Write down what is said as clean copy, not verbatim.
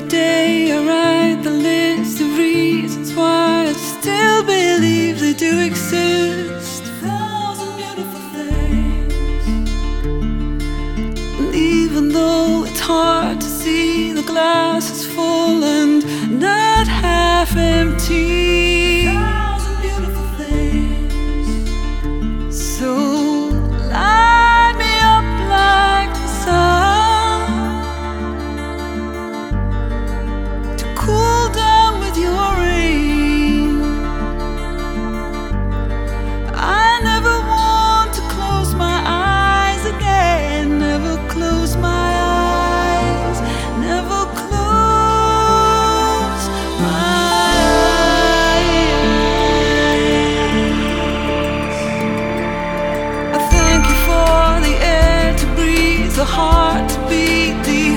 Every day I write the list of reasons why I still believe they do exist. 1,000 beautiful things. And even though it's hard to see, the glass is full and not half empty. 1,000 beautiful things. So light me up like the sun, to cool down with your rain. I never want to close my eyes again. Never close my eyes. Never close my eyes. I thank you for the air to breathe, the heart to beat, the